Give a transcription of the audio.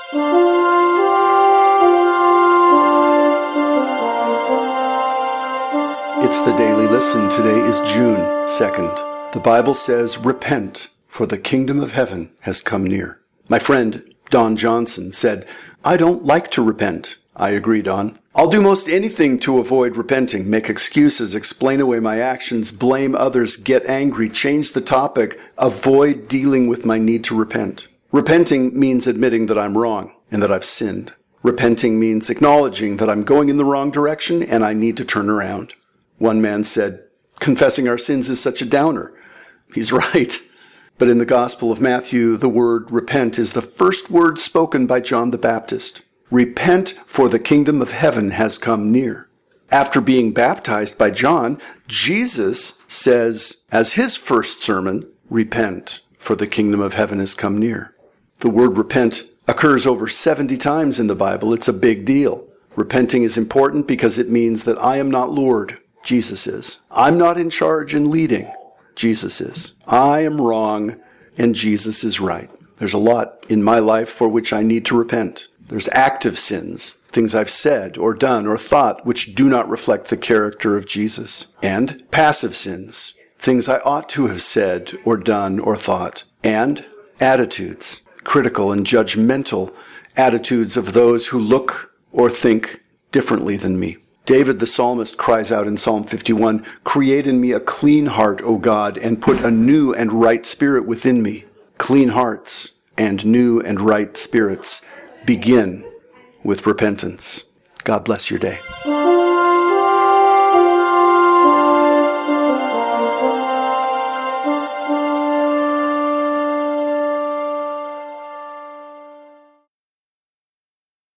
It's the Daily Listen. Today is June 2nd. The Bible says, "Repent, for the kingdom of heaven has come near." My friend, Don Johnson, said, "I don't like to repent." I agree, Don. I'll do most anything to avoid repenting, make excuses, explain away my actions, blame others, get angry, change the topic, avoid dealing with my need to repent. Repenting means admitting that I'm wrong and that I've sinned. Repenting means acknowledging that I'm going in the wrong direction and I need to turn around. One man said, "Confessing our sins is such a downer." He's right. But in the Gospel of Matthew, the word repent is the first word spoken by John the Baptist. Repent, for the kingdom of heaven has come near. After being baptized by John, Jesus says, as his first sermon, "Repent, for the kingdom of heaven has come near." The word repent occurs over 70 times in the Bible. It's a big deal. Repenting is important because it means that I am not Lord. Jesus is. I'm not in charge and leading. Jesus is. I am wrong and Jesus is right. There's a lot in my life for which I need to repent. There's active sins, things I've said or done or thought which do not reflect the character of Jesus. And passive sins, things I ought to have said or done or thought. And attitudes, critical and judgmental attitudes of those who look or think differently than me. David the psalmist cries out in Psalm 51, "Create in me a clean heart, O God, and put a new and right spirit within me." Clean hearts and new and right spirits begin with repentance. God bless your day.